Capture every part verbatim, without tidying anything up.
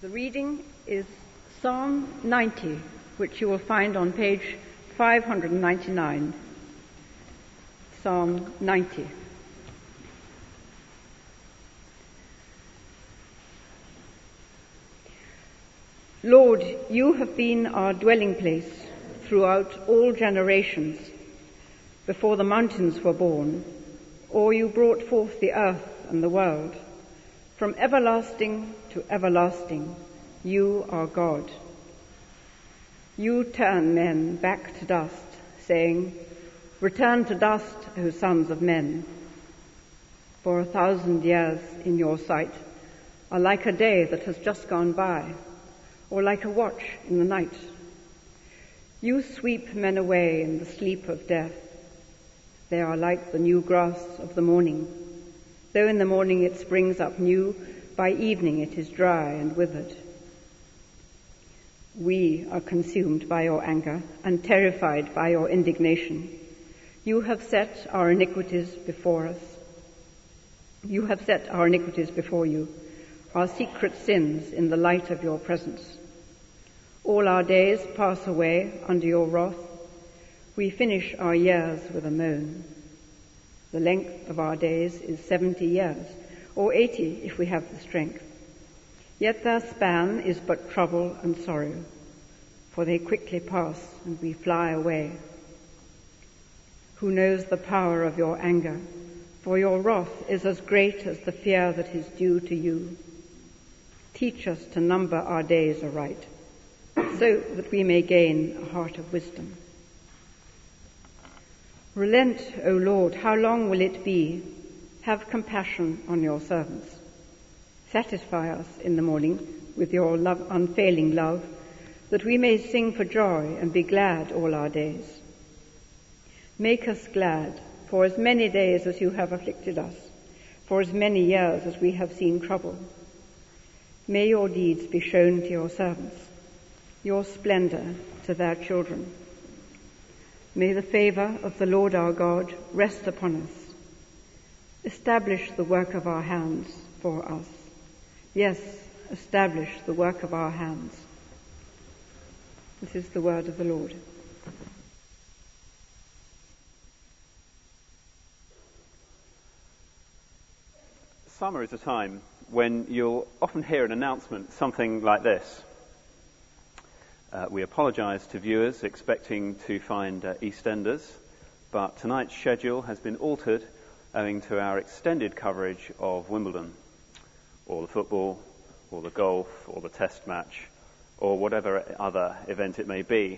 The reading is Psalm ninety, which you will find on page five hundred ninety-nine. Psalm ninety. Lord, you have been our dwelling place throughout all generations, before the mountains were born, or you brought forth the earth and the world. From everlasting to everlasting, you are God. You turn men back to dust, saying, "Return to dust, O sons of men." For a thousand years in your sight are like a day that has just gone by, or like a watch in the night. You sweep men away in the sleep of death. They are like the new grass of the morning. Though in the morning it springs up new, by evening it is dry and withered. We are consumed by your anger and terrified by your indignation. You have set our iniquities before us. You have set our iniquities before you, our secret sins in the light of your presence. All our days pass away under your wrath. We finish our years with a moan. The length of our days is seventy years, or eighty if we have the strength. Yet their span is but trouble and sorrow, for they quickly pass and we fly away. Who knows the power of your anger? For your wrath is as great as the fear that is due to you. Teach us to number our days aright, so that we may gain a heart of wisdom. Relent, O Lord, how long will it be? Have compassion on your servants. Satisfy us in the morning with your love, unfailing love, that we may sing for joy and be glad all our days. Make us glad for as many days as you have afflicted us, for as many years as we have seen trouble. May your deeds be shown to your servants, your splendor to their children. May the favor of the Lord our God rest upon us. Establish the work of our hands for us. Yes, establish the work of our hands. This is the word of the Lord. Summer is a time when you'll often hear an announcement, something like this. Uh, we apologise to viewers expecting to find uh, EastEnders, but tonight's schedule has been altered owing to our extended coverage of Wimbledon, or the football, or the golf, or the test match, or whatever other event it may be.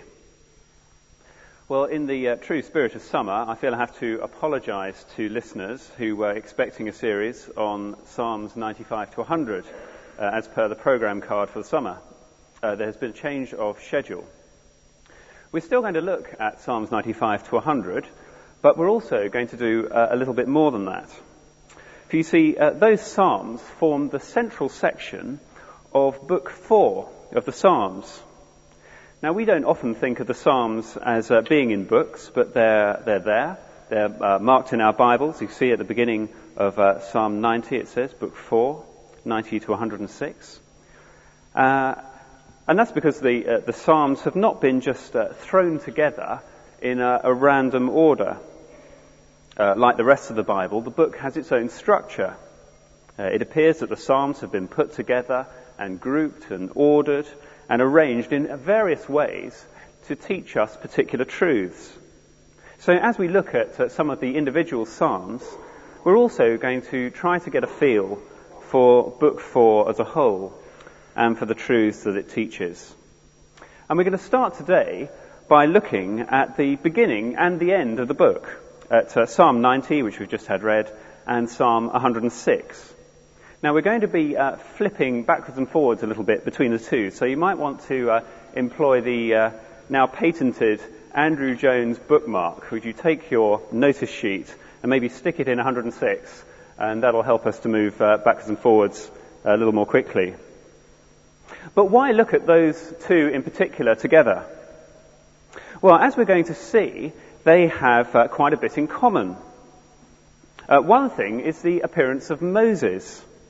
Well, in the uh, true spirit of summer, I feel I have to apologise to listeners who were expecting a series on Psalms ninety-five to one hundred, uh, as per the programme card for the summer. Uh, there has been a change of schedule. We're still going to look at Psalms ninety-five to one hundred, but we're also going to do uh, a little bit more than that. For you see, uh, those Psalms form the central section of Book four of the Psalms. Now, we don't often think of the Psalms as uh, being in books, but they're, they're there. They're uh, marked in our Bibles. You see at the beginning of uh, Psalm ninety, it says, Book four, ninety to one hundred six. Uh, And that's because the uh, the Psalms have not been just uh, thrown together in a, a random order. Uh, like the rest of the Bible, the book has its own structure. Uh, it appears that the Psalms have been put together and grouped and ordered and arranged in various ways to teach us particular truths. So as we look at uh, some of the individual Psalms, we're also going to try to get a feel for Book four as a whole, and for the truths that it teaches. And we're going to start today by looking at the beginning and the end of the book, at uh, Psalm ninety, which we've just had read, and Psalm one hundred six. Now we're going to be uh, flipping backwards and forwards a little bit between the two, so you might want to uh, employ the uh, now patented Andrew Jones bookmark. Would you take your notice sheet and maybe stick it in one hundred six, and that'll help us to move uh, backwards and forwards a little more quickly. But why look at those two in particular together? Well, as we're going to see, they have uh, quite a bit in common. Uh, one thing is the appearance of Moses.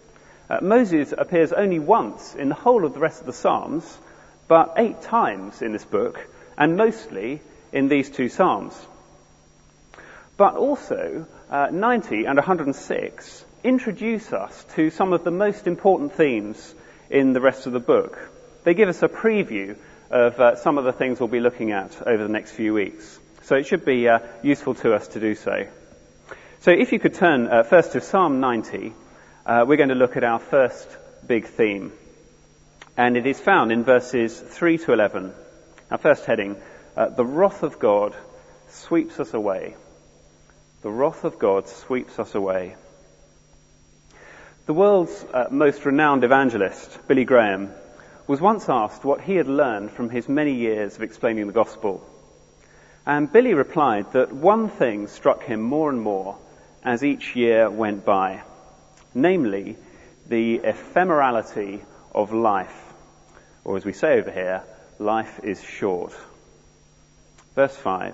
Uh, Moses appears only once in the whole of the rest of the Psalms, but eight times in this book, and mostly in these two Psalms. But also, uh, ninety and one hundred six introduce us to some of the most important themes in the rest of the book. They give us a preview of uh, some of the things we'll be looking at over the next few weeks. So it should be uh, useful to us to do so. So if you could turn uh, first to Psalm ninety, uh, we're going to look at our first big theme. And it is found in verses three to eleven. Our first heading, uh, the wrath of God sweeps us away. The wrath of God sweeps us away. The world's uh, most renowned evangelist, Billy Graham, was once asked what he had learned from his many years of explaining the gospel. And Billy replied that one thing struck him more and more as each year went by, namely the ephemerality of life, or as we say over here, life is short. Verse five,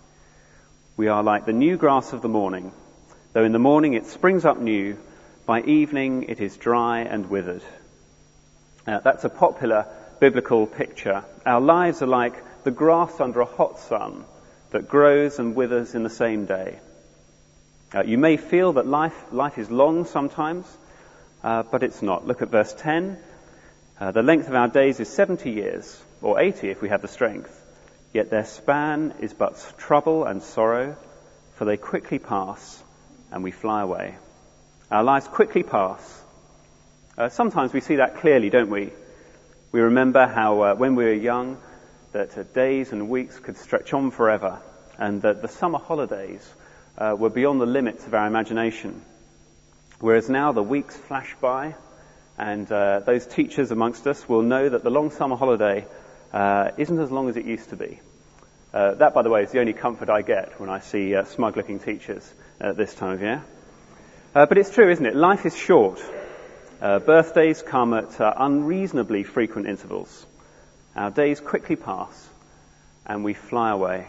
we are like the new grass of the morning, though in the morning it springs up new, by evening it is dry and withered. Uh, that's a popular biblical picture. Our lives are like the grass under a hot sun that grows and withers in the same day. Uh, you may feel that life, life is long sometimes, uh, but it's not. Look at verse ten. Uh, the length of our days is seventy years, or eighty if we have the strength. Yet their span is but trouble and sorrow, for they quickly pass and we fly away. Our lives quickly pass. Uh, sometimes we see that clearly, don't we? We remember how uh, when we were young, that uh, days and weeks could stretch on forever, and that the summer holidays uh, were beyond the limits of our imagination. Whereas now the weeks flash by, and uh, those teachers amongst us will know that the long summer holiday uh, isn't as long as it used to be. Uh, that, by the way, is the only comfort I get when I see uh, smug-looking teachers at this time of year. Uh, but it's true, isn't it? Life is short. Uh, birthdays come at uh, unreasonably frequent intervals. Our days quickly pass, and we fly away.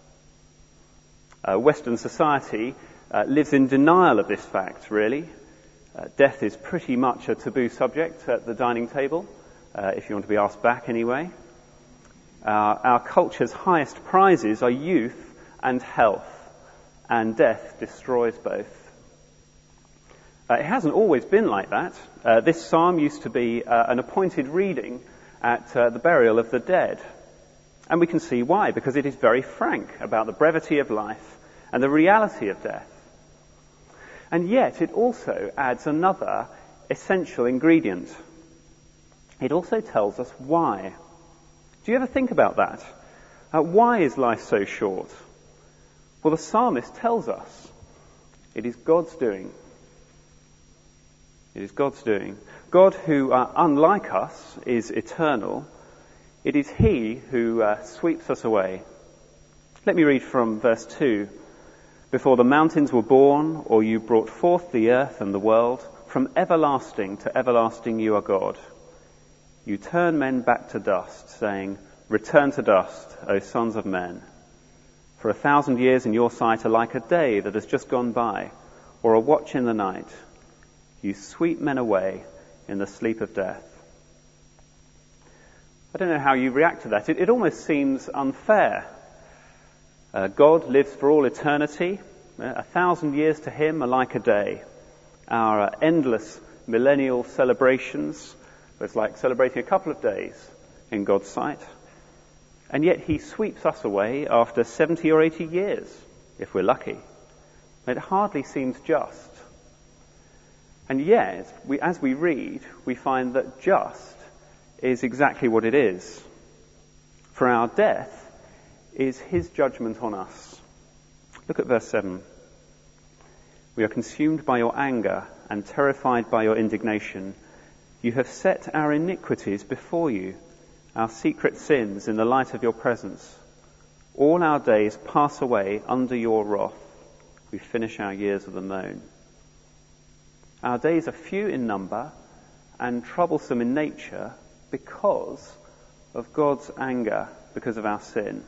Uh, Western society uh, lives in denial of this fact, really. Uh, death is pretty much a taboo subject at the dining table, uh, if you want to be asked back anyway. Uh, our culture's highest prizes are youth and health, and death destroys both. Uh, it hasn't always been like that. Uh, this psalm used to be uh, an appointed reading at uh, the burial of the dead. And we can see why, because it is very frank about the brevity of life and the reality of death. And yet it also adds another essential ingredient. It also tells us why. Do you ever think about that? Uh, why is life so short? Well, the psalmist tells us it is God's doing. It is God's doing. God, who, uh, unlike us, is eternal. It is He who uh, sweeps us away. Let me read from verse two. Before the mountains were born, or you brought forth the earth and the world, from everlasting to everlasting you are God. You turn men back to dust, saying, return to dust, O sons of men. For a thousand years in your sight are like a day that has just gone by, or a watch in the night. You sweep men away in the sleep of death. I don't know how you react to that. It, it almost seems unfair. Uh, God lives for all eternity. A thousand years to Him are like a day. Our uh, endless millennial celebrations, it's like celebrating a couple of days in God's sight. And yet He sweeps us away after seventy or eighty years, if we're lucky. It hardly seems just. And yet, we, as we read, we find that just is exactly what it is. For our death is His judgment on us. Look at verse seven. We are consumed by your anger and terrified by your indignation. You have set our iniquities before you, our secret sins in the light of your presence. All our days pass away under your wrath. We finish our years with a moan. Our days are few in number and troublesome in nature because of God's anger, because of our sin.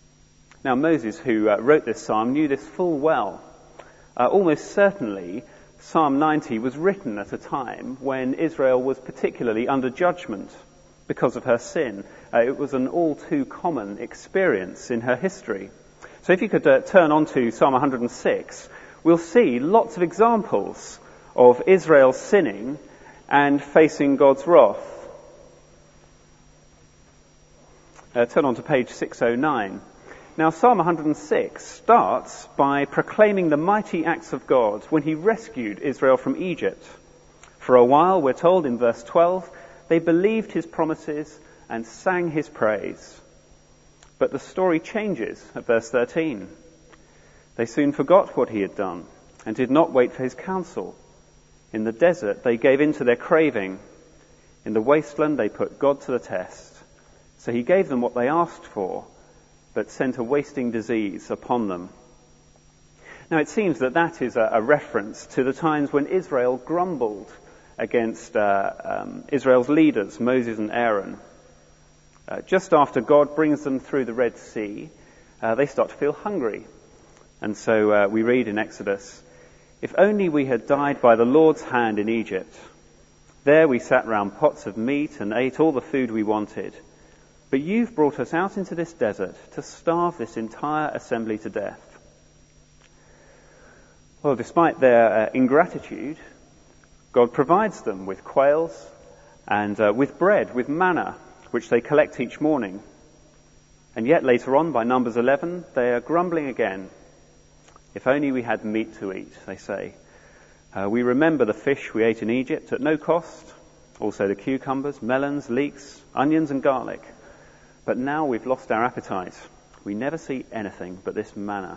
Now Moses, who uh, wrote this psalm, knew this full well. Uh, almost certainly Psalm ninety was written at a time when Israel was particularly under judgment because of her sin. Uh, it was an all too common experience in her history. So if you could uh, turn on to Psalm one hundred six, we'll see lots of examples of Israel sinning and facing God's wrath. Uh, turn on to page six oh nine. Now, Psalm one hundred six starts by proclaiming the mighty acts of God when he rescued Israel from Egypt. For a while, we're told in verse twelve, they believed his promises and sang his praise. But the story changes at verse thirteen. They soon forgot what he had done and did not wait for his counsel. In the desert, they gave in to their craving. In the wasteland, they put God to the test. So he gave them what they asked for, but sent a wasting disease upon them. Now it seems that that is a, a reference to the times when Israel grumbled against uh, um, Israel's leaders, Moses and Aaron. Uh, just after God brings them through the Red Sea, uh, they start to feel hungry. And so uh, we read in Exodus, "If only we had died by the Lord's hand in Egypt. There we sat round pots of meat and ate all the food we wanted. But you've brought us out into this desert to starve this entire assembly to death." Well, despite their uh, ingratitude, God provides them with quails and uh, with bread, with manna, which they collect each morning. And yet later on, by Numbers eleven, they are grumbling again. "If only we had meat to eat," they say. Uh, "we remember the fish we ate in Egypt at no cost, also the cucumbers, melons, leeks, onions and garlic. But now we've lost our appetite. We never see anything but this manna."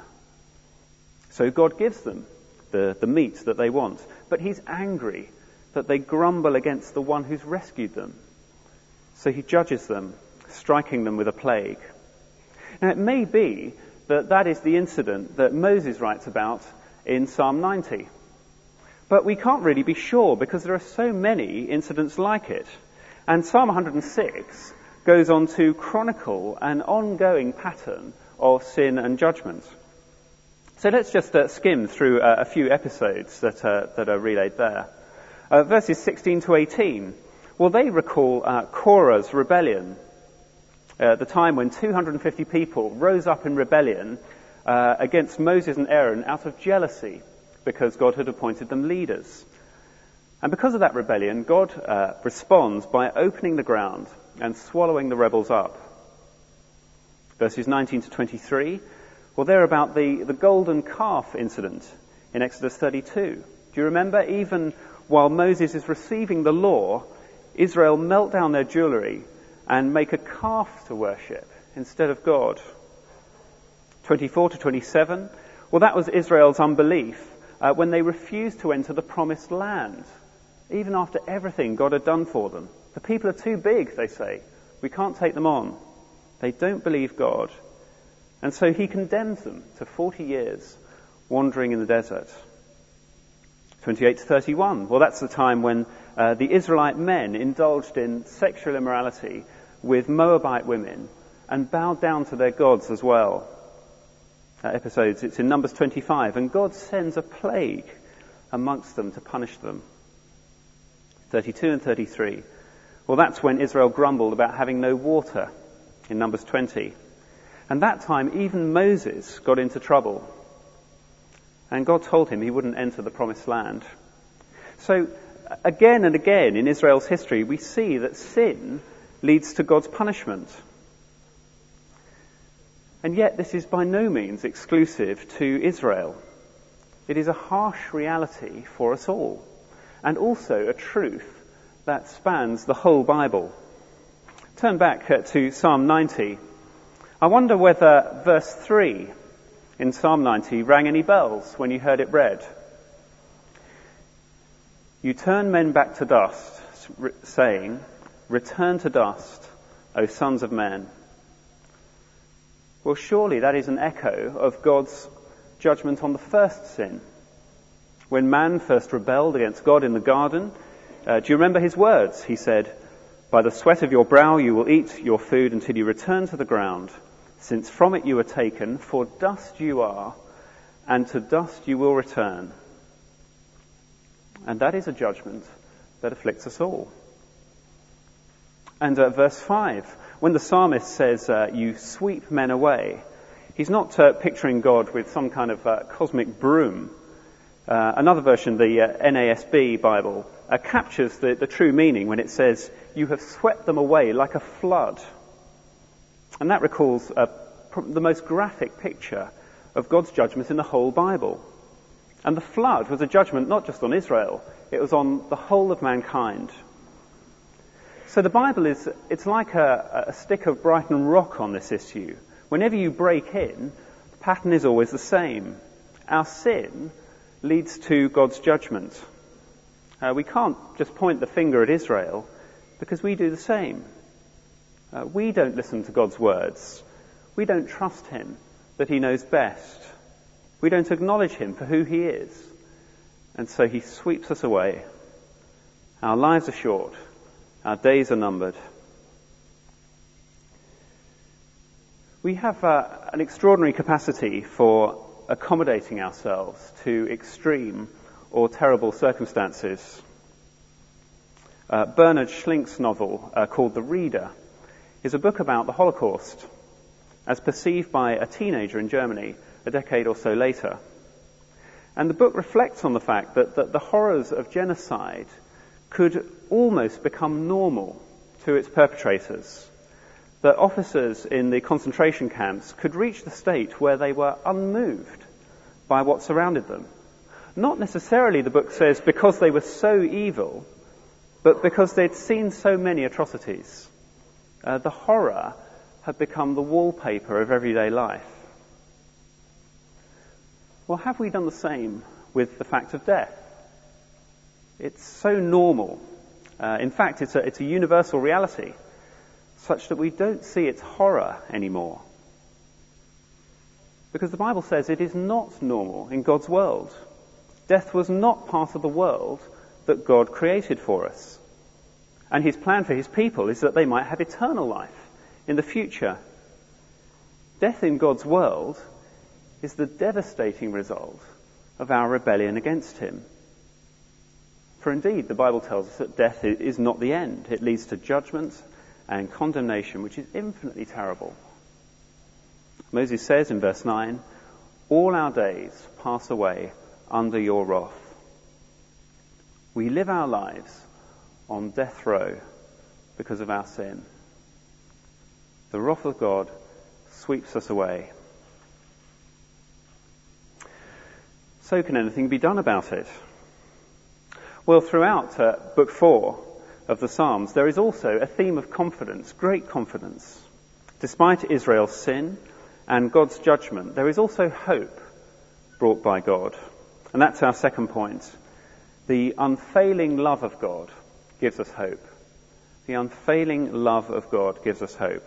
So God gives them the, the meat that they want, but he's angry that they grumble against the one who's rescued them. So he judges them, striking them with a plague. Now it may be that that is the incident that Moses writes about in Psalm ninety. But we can't really be sure because there are so many incidents like it. And Psalm one hundred six goes on to chronicle an ongoing pattern of sin and judgment. So let's just uh, skim through uh, a few episodes that, uh, that are relayed there. Uh, verses sixteen to eighteen, well, they recall uh, Korah's rebellion, uh, the time when two hundred fifty people rose up in rebellion uh, against Moses and Aaron out of jealousy because God had appointed them leaders. And because of that rebellion, God uh, responds by opening the ground and swallowing the rebels up. Verses nineteen to twenty-three, well, they're about the, the golden calf incident in Exodus thirty-two. Do you remember? Even while Moses is receiving the law, Israel melt down their jewelry and make a calf to worship instead of God. twenty-four to twenty-seven, well, that was Israel's unbelief uh, when they refused to enter the promised land, even after everything God had done for them. The people are too big, they say. We can't take them on. They don't believe God. And so he condemns them to forty years wandering in the desert. twenty-eight to thirty-one, well, that's the time when uh, the Israelite men indulged in sexual immorality with Moabite women and bowed down to their gods as well. Uh, episodes, it's in Numbers twenty-five, and God sends a plague amongst them to punish them. thirty-two and thirty-three, well, that's when Israel grumbled about having no water in Numbers twenty. And that time, even Moses got into trouble. And God told him he wouldn't enter the promised land. So, again and again in Israel's history, we see that sin leads to God's punishment. And yet, this is by no means exclusive to Israel. It is a harsh reality for us all, and also a truth that spans the whole Bible. Turn back to Psalm ninety. I wonder whether verse three in Psalm ninety rang any bells when you heard it read. "You turn men back to dust, saying, 'Return to dust, O sons of men.'" Well, surely that is an echo of God's judgment on the first sin. When man first rebelled against God in the garden, uh, do you remember his words? He said, "By the sweat of your brow you will eat your food until you return to the ground, since from it you were taken, for dust you are, and to dust you will return." And that is a judgment that afflicts us all. And uh, verse five, when the psalmist says, uh, you sweep men away, he's not uh, picturing God with some kind of uh, cosmic broom. Uh, another version, the uh, N A S B Bible, uh, captures the, the true meaning when it says, you have swept them away like a flood. And that recalls uh, the most graphic picture of God's judgment in the whole Bible. And the flood was a judgment not just on Israel, it was on the whole of mankind. So the Bible is, it's like a, a stick of Brighton rock on this issue. Whenever you break in, the pattern is always the same. Our sin leads to God's judgment. Uh, we can't just point the finger at Israel because we do the same. Uh, we don't listen to God's words. We don't trust him that he knows best. We don't acknowledge him for who he is. And so he sweeps us away. Our lives are short. Our days are numbered. We have uh, an extraordinary capacity for accommodating ourselves to extreme or terrible circumstances. Uh, Bernard Schlink's novel uh, called The Reader is a book about the Holocaust as perceived by a teenager in Germany a decade or so later. And the book reflects on the fact that, that the horrors of genocide could almost become normal to its perpetrators. That officers in the concentration camps could reach the state where they were unmoved by what surrounded them. Not necessarily, the book says, because they were so evil, but because they'd seen so many atrocities. Uh, the horror had become the wallpaper of everyday life. Well, have we done the same with the fact of death? It's so normal. Uh, in fact, it's a, it's a universal reality, such that we don't see its horror anymore. Because the Bible says it is not normal in God's world. Death was not part of the world that God created for us. And his plan for his people is that they might have eternal life in the future. Death in God's world is the devastating result of our rebellion against him. For indeed, the Bible tells us that death is not the end. It leads to judgment and condemnation, which is infinitely terrible. Moses says in verse nine, all our days pass away under your wrath. We live our lives on death row because of our sin. The wrath of God sweeps us away. So can anything be done about it? Well, throughout uh, book four of the Psalms, there is also a theme of confidence, great confidence. Despite Israel's sin and God's judgment, there is also hope brought by God. And that's our second point. The unfailing love of God gives us hope. The unfailing love of God gives us hope.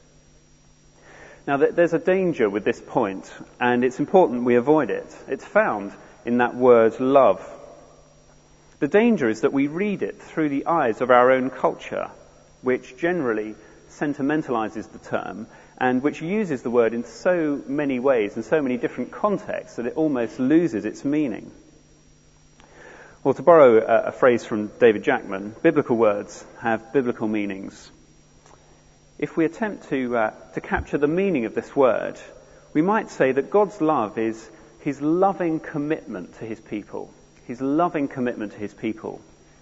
Now, there's a danger with this point, and it's important we avoid it. It's found in that word love. The danger is that we read it through the eyes of our own culture, which generally sentimentalizes the term and which uses the word in so many ways, in so many different contexts, that it almost loses its meaning. Well, to borrow a, a phrase from David Jackman, biblical words have biblical meanings. If we attempt to, uh, to capture the meaning of this word, we might say that God's love is his loving commitment to his people. His loving commitment to his people.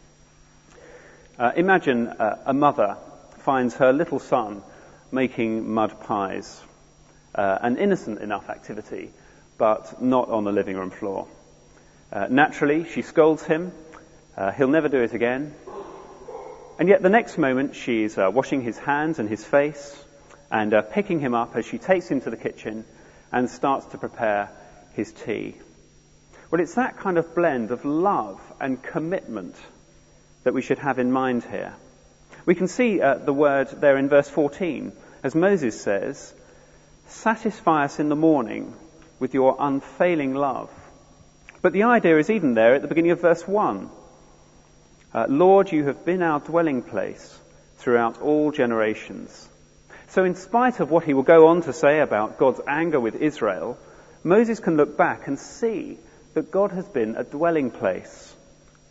Uh, imagine uh, a mother finds her little son making mud pies. Uh, an innocent enough activity, but not on the living room floor. Uh, naturally, she scolds him. Uh, he'll never do it again. And yet the next moment she's uh, washing his hands and his face and uh, picking him up as she takes him to the kitchen and starts to prepare his tea. Well, it's that kind of blend of love and commitment that we should have in mind here. We can see uh, the word there in verse fourteen, as Moses says, satisfy us in the morning with your unfailing love. But the idea is even there at the beginning of verse one. Uh, Lord, you have been our dwelling place throughout all generations. So in spite of what he will go on to say about God's anger with Israel, Moses can look back and see that God has been a dwelling place.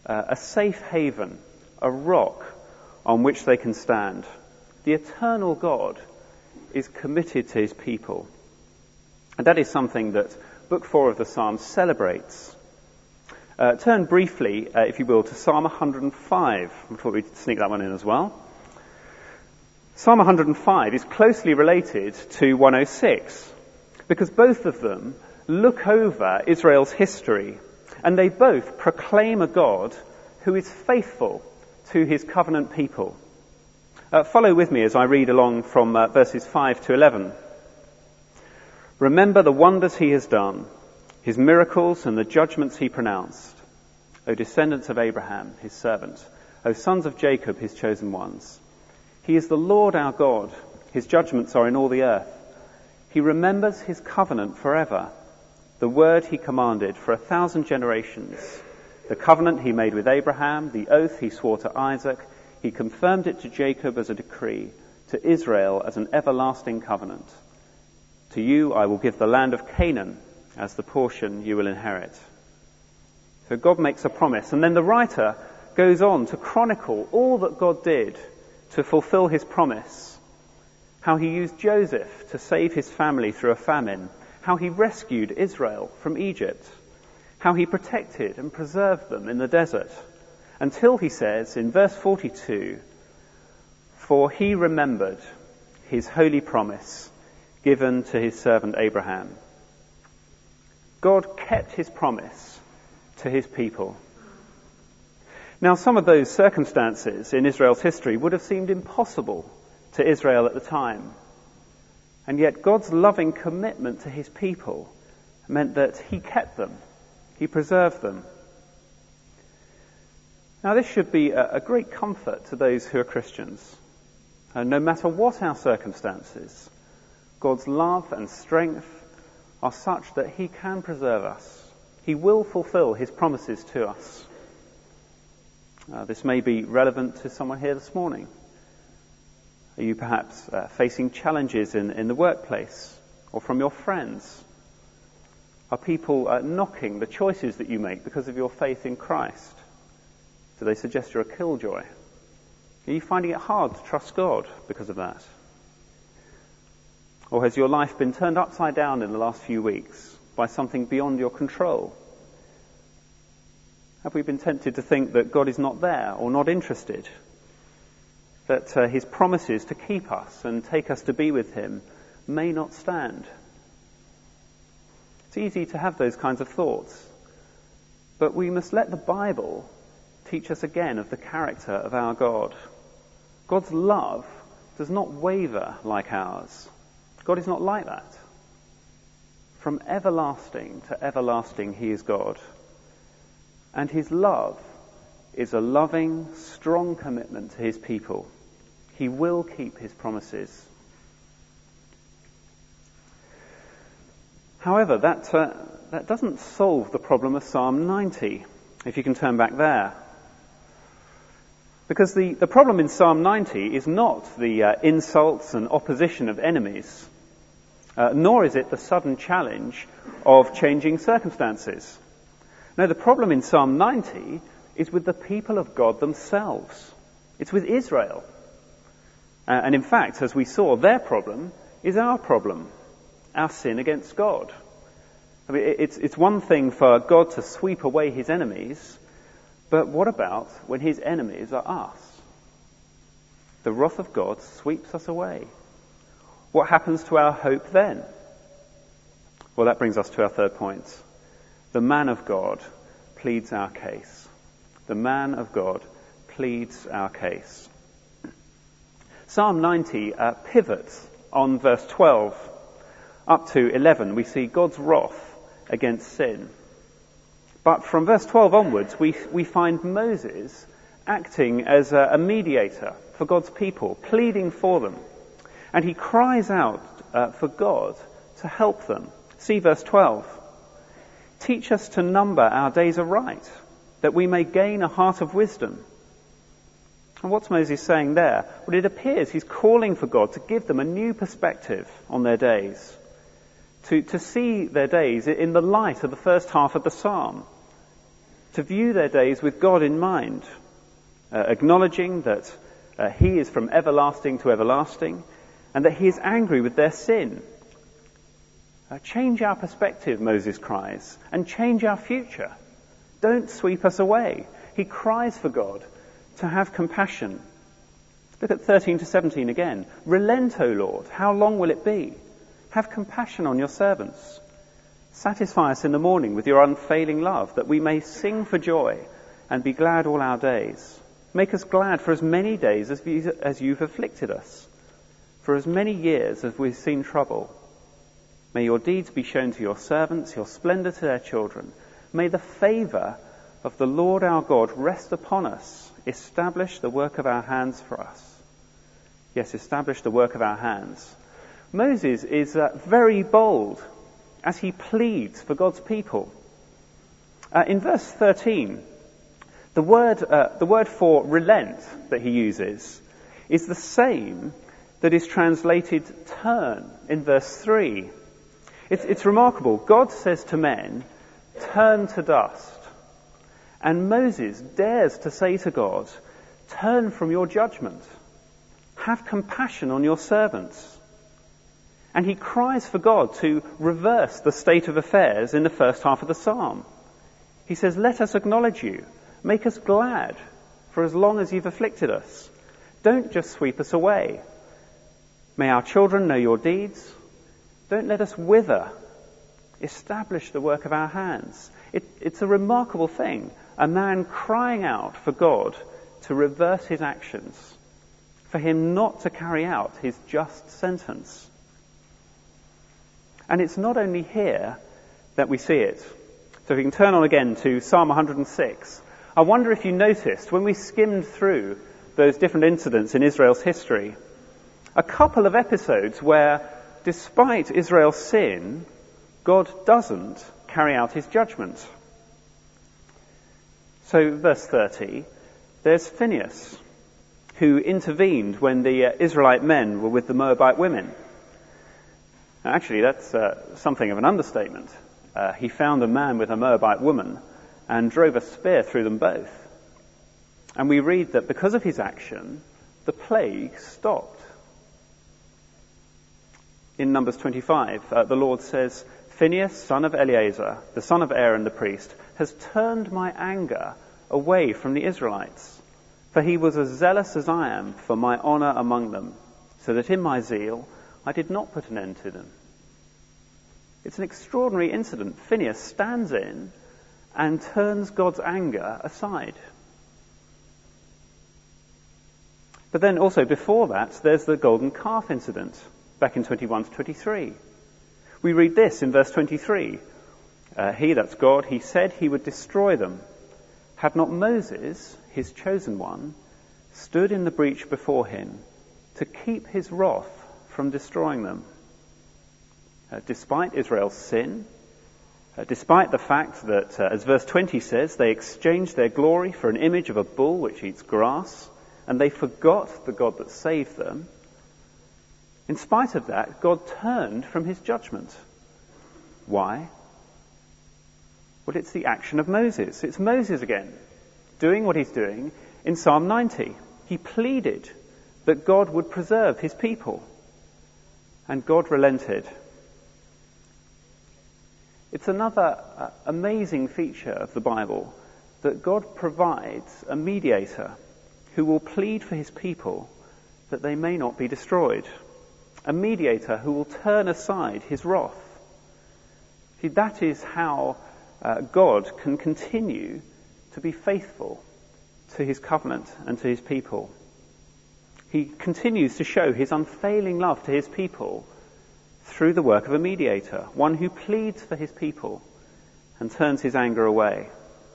uh, a safe haven, a rock on which they can stand. The eternal God is committed to his people. And that is something that Book four of the Psalms celebrates. Uh, turn briefly, uh, if you will, to Psalm one hundred five. I thought we'd sneak that one in as well. Psalm one hundred five is closely related to one oh six, because both of them look over Israel's history, and they both proclaim a God who is faithful to his covenant people. Uh, follow with me as I read along from uh, verses five to eleven. Remember the wonders he has done, his miracles and the judgments he pronounced. O descendants of Abraham, his servant, O sons of Jacob, his chosen ones. He is the Lord our God. His judgments are in all the earth. He remembers his covenant forever, the word he commanded for a thousand generations, the covenant he made with Abraham, the oath he swore to Isaac. He confirmed it to Jacob as a decree, to Israel as an everlasting covenant. To you I will give the land of Canaan as the portion you will inherit. So God makes a promise, and then the writer goes on to chronicle all that God did to fulfill his promise. How he used Joseph to save his family through a famine. How he rescued Israel from Egypt. How he protected and preserved them in the desert. Until he says in verse forty-two, for he remembered his holy promise given to his servant Abraham. God kept his promise to his people. Now, some of those circumstances in Israel's history would have seemed impossible to Israel at the time. And yet God's loving commitment to his people meant that he kept them. He preserved them. Now, this should be a, a great comfort to those who are Christians. And no matter what our circumstances, God's love and strength are such that he can preserve us. He will fulfill his promises to us. Uh, this may be relevant to someone here this morning. Are you perhaps uh, facing challenges in, in the workplace or from your friends? Are people uh, knocking the choices that you make because of your faith in Christ? Do they suggest you're a killjoy? Are you finding it hard to trust God because of that? Or has your life been turned upside down in the last few weeks by something beyond your control? Have we been tempted to think that God is not there or not interested? That uh, his promises to keep us and take us to be with him may not stand? It's easy to have those kinds of thoughts, but we must let the Bible teach us again of the character of our God. God's love does not waver like ours. God is not like that. From everlasting to everlasting, he is God. And his love is a loving, strong commitment to his people. He will keep his promises. However, that, uh, that doesn't solve the problem of Psalm ninety, if you can turn back there. Because the, the problem in Psalm ninety is not the uh, insults and opposition of enemies, uh, nor is it the sudden challenge of changing circumstances. No, the problem in Psalm ninety is with the people of God themselves. It's with Israel. Uh, and in fact, as we saw, their problem is our problem, our sin against God. I mean, it's, it's one thing for God to sweep away his enemies, but what about when his enemies are us? The wrath of God sweeps us away. What happens to our hope then? Well, that brings us to our third point. The man of God pleads our case. The man of God pleads our case. Psalm ninety uh, pivots on verse twelve up to eleven. We see God's wrath against sin. But from verse twelve onwards, we, we find Moses acting as a, a mediator for God's people, pleading for them. And he cries out uh, for God to help them. See verse twelve. Teach us to number our days aright, that we may gain a heart of wisdom. And what's Moses saying there? Well, it appears he's calling for God to give them a new perspective on their days, to, to see their days in the light of the first half of the psalm. to view their days with God in mind, uh, acknowledging that uh, he is from everlasting to everlasting and that he is angry with their sin. Uh, change our perspective, Moses cries, and change our future. Don't sweep us away. He cries for God to have compassion. Look at thirteen to seventeen again. Relent, O Lord, how long will it be? Have compassion on your servants. Satisfy us in the morning with your unfailing love, that we may sing for joy and be glad all our days. Make us glad for as many days as, we, as you've afflicted us, for as many years as we've seen trouble. May your deeds be shown to your servants, your splendor to their children. May the favor of the Lord our God rest upon us. Establish the work of our hands for us. Yes, establish the work of our hands. Moses is uh, very bold as he pleads for God's people. Uh, in verse thirteen, the word, uh, the word for relent that he uses is the same that is translated turn in verse three. It's, it's remarkable. God says to men, turn to dust. And Moses dares to say to God, turn from your judgment. Have compassion on your servants. And he cries for God to reverse the state of affairs in the first half of the psalm. He says, let us acknowledge you. Make us glad for as long as you've afflicted us. Don't just sweep us away. May our children know your deeds. Don't let us wither. Establish the work of our hands. It, it's a remarkable thing. A man crying out for God to reverse his actions, for him not to carry out his just sentence. And it's not only here that we see it. So if we can turn on again to Psalm one hundred six. I wonder if you noticed when we skimmed through those different incidents in Israel's history, a couple of episodes where, despite Israel's sin, God doesn't carry out his judgment. So, verse thirty, there's Phinehas, who intervened when the uh, Israelite men were with the Moabite women. Now, actually, that's uh, something of an understatement. Uh, he found a man with a Moabite woman and drove a spear through them both. And we read that because of his action, the plague stopped. In Numbers twenty-five, uh, the Lord says, Phinehas, son of Eleazar, the son of Aaron the priest, has turned my anger away from the Israelites, for he was as zealous as I am for my honor among them, so that in my zeal I did not put an end to them. It's an extraordinary incident. Phinehas stands in and turns God's anger aside. But then also before that, there's the golden calf incident, back in twenty-one to twenty-three. We read this in verse twenty-three. Uh, he, that's God, he said he would destroy them. Had not Moses, his chosen one, stood in the breach before him to keep his wrath from destroying them? Uh, despite Israel's sin, uh, despite the fact that, uh, as verse twenty says, they exchanged their glory for an image of a bull which eats grass, and they forgot the God that saved them, in spite of that, God turned from his judgment. Why? Well, it's the action of Moses. It's Moses again, doing what he's doing in Psalm ninety. He pleaded that God would preserve his people, and God relented. It's another uh, amazing feature of the Bible that God provides a mediator who will plead for his people that they may not be destroyed. A mediator who will turn aside his wrath. See, that is how uh, God can continue to be faithful to his covenant and to his people. He continues to show his unfailing love to his people through the work of a mediator, one who pleads for his people and turns his anger away.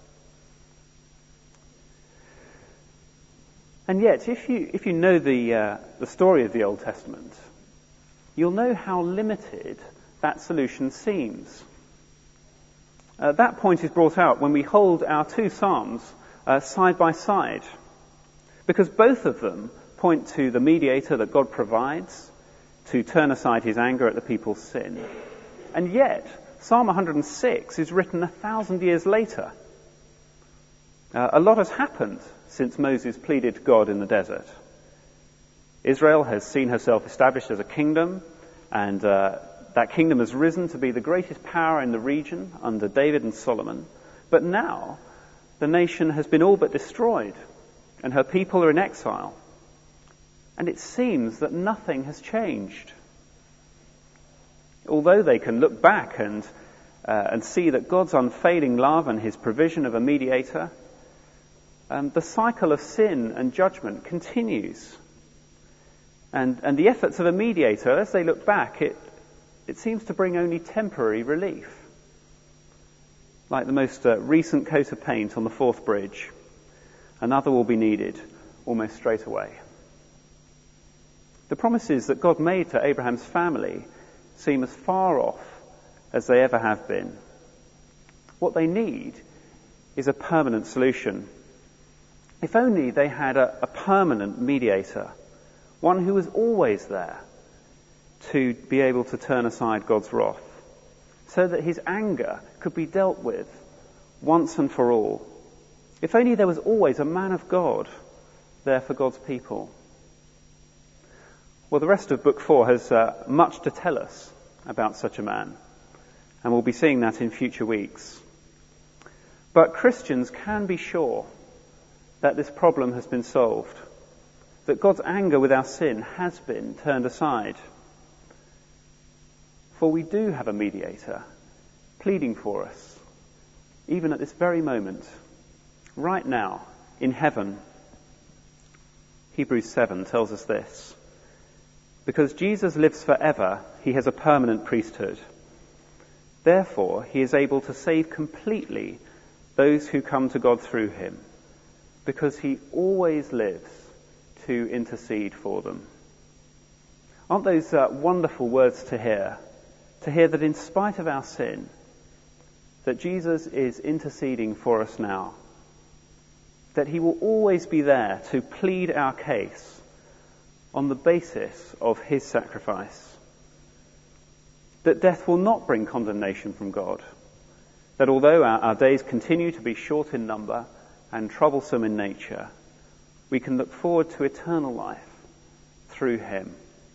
And yet, if you if you know the uh, the story of the Old Testament, you'll know how limited that solution seems. Uh, that point is brought out when we hold our two psalms uh, side by side, because both of them point to the mediator that God provides to turn aside his anger at the people's sin. And yet, Psalm one hundred six is written a thousand years later. Uh, a lot has happened since Moses pleaded to God in the desert. Israel has seen herself established as a kingdom, and uh, that kingdom has risen to be the greatest power in the region under David and Solomon. But now, the nation has been all but destroyed, and her people are in exile. And it seems that nothing has changed. Although they can look back and, uh, and see that God's unfailing love and his provision of a mediator, um, the cycle of sin and judgment continues. And, and the efforts of a mediator, as they look back, it, it seems to bring only temporary relief. Like the most uh, recent coat of paint on the Forth Bridge, another will be needed almost straight away. The promises that God made to Abraham's family seem as far off as they ever have been. What they need is a permanent solution. If only they had a, a permanent mediator, one who was always there to be able to turn aside God's wrath, so that his anger could be dealt with once and for all. If only there was always a man of God there for God's people. Well, the rest of Book four has uh, much to tell us about such a man, and we'll be seeing that in future weeks. But Christians can be sure that this problem has been solved, that God's anger with our sin has been turned aside. For we do have a mediator pleading for us, even at this very moment, right now, in heaven. Hebrews seven tells us this. Because Jesus lives forever, he has a permanent priesthood. Therefore, he is able to save completely those who come to God through him, because he always lives to intercede for them. Aren't those uh, wonderful words to hear? To hear that in spite of our sin, that Jesus is interceding for us now, that he will always be there to plead our case on the basis of his sacrifice, that death will not bring condemnation from God, that although our, our days continue to be short in number and troublesome in nature, we can look forward to eternal life through him.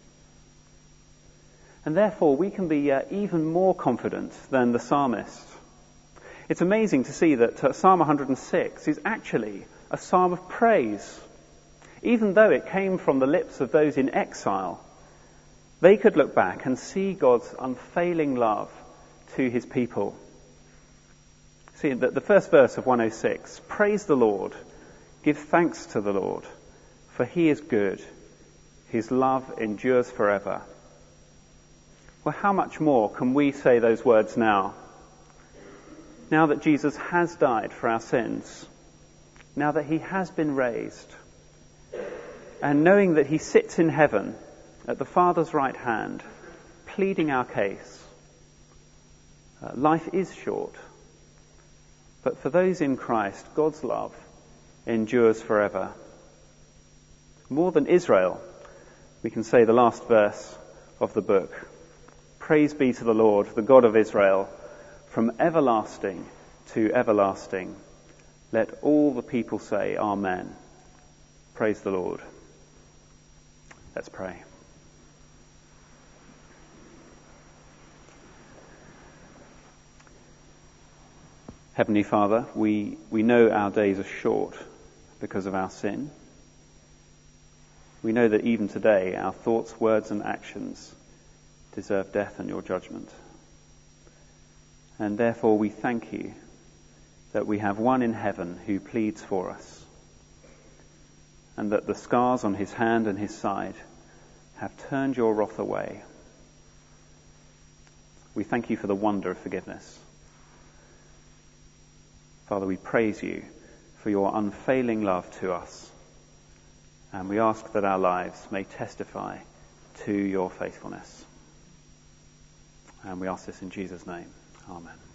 And therefore we can be uh, even more confident than the psalmist. It's amazing to see that uh, Psalm one hundred six is actually a psalm of praise. Even though it came from the lips of those in exile, they could look back and see God's unfailing love to his people. See, the, the first verse of one oh six, praise the Lord, give thanks to the Lord, for he is good, his love endures forever. Well, how much more can we say those words now? Now that Jesus has died for our sins, now that he has been raised, and knowing that he sits in heaven at the Father's right hand, pleading our case. Uh, life is short, but for those in Christ, God's love endures forever. More than Israel, we can say the last verse of the book. Praise be to the Lord, the God of Israel, from everlasting to everlasting. Let all the people say, Amen. Praise the Lord. Let's pray. Heavenly Father, we, we know our days are short because of our sin. We know that even today our thoughts, words and actions deserve death and your judgment. And therefore we thank you that we have one in heaven who pleads for us, and that the scars on his hand and his side have turned your wrath away. We thank you for the wonder of forgiveness. Father, we praise you for your unfailing love to us, and we ask that our lives may testify to your faithfulness. And we ask this in Jesus' name. Amen.